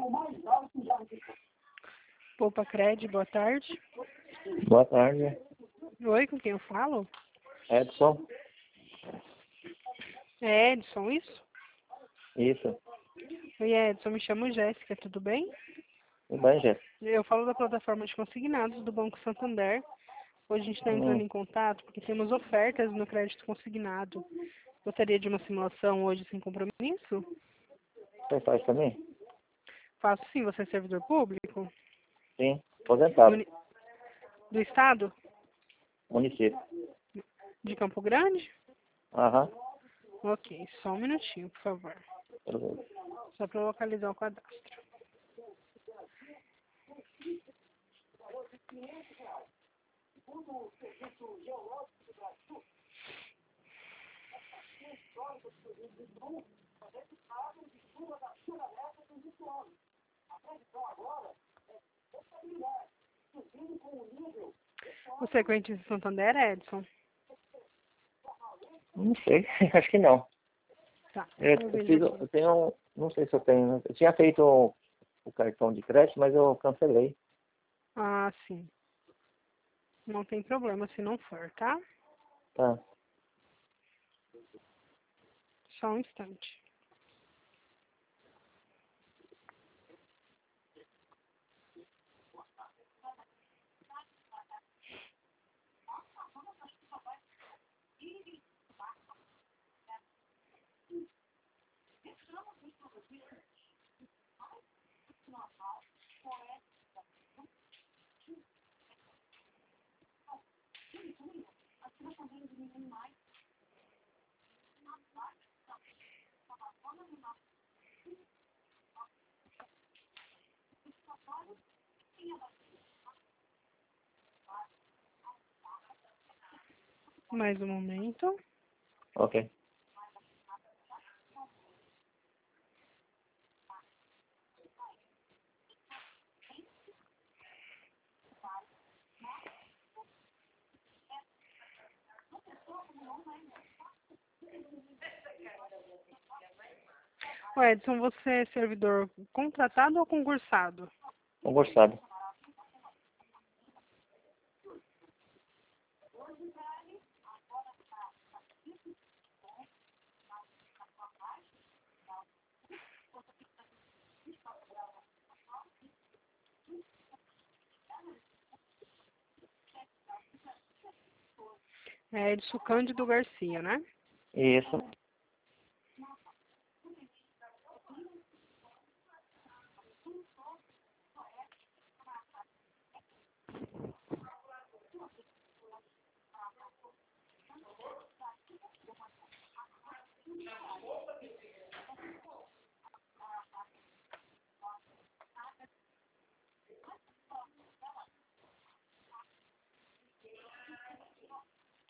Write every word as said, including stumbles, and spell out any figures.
Poupa Cred, boa tarde. Boa tarde. Oi, com quem eu falo? Edson? É Edson, isso? Isso. Oi, Edson, me chamo Jéssica, tudo bem? Tudo bem, Jéssica? Eu falo da plataforma de consignados do Banco Santander. Hoje a gente está entrando Hum, em contato porque temos ofertas no crédito consignado. Gostaria de uma simulação hoje sem compromisso? você faz também? Faço sim, você é servidor público? Sim. Aposentado. Muni- Do Estado? Município. De Campo Grande? Aham. Ok, só um minutinho, por favor. Tudo bem. Só para localizar o cadastro. Você é cliente de Santander, Edson? Não sei. Acho que não. Tá, Eu, eu eu vejo fiz, aqui. eu tenho, não sei se eu tenho. Eu tinha feito o, o cartão de crédito, mas eu cancelei. Ah, sim. Não tem problema se não for, tá? Tá. Só um instante. Mais um momento. Ok. Ô, Edson, você é servidor contratado ou concursado? Conversado. É Edson Cândido Garcia, né? Isso.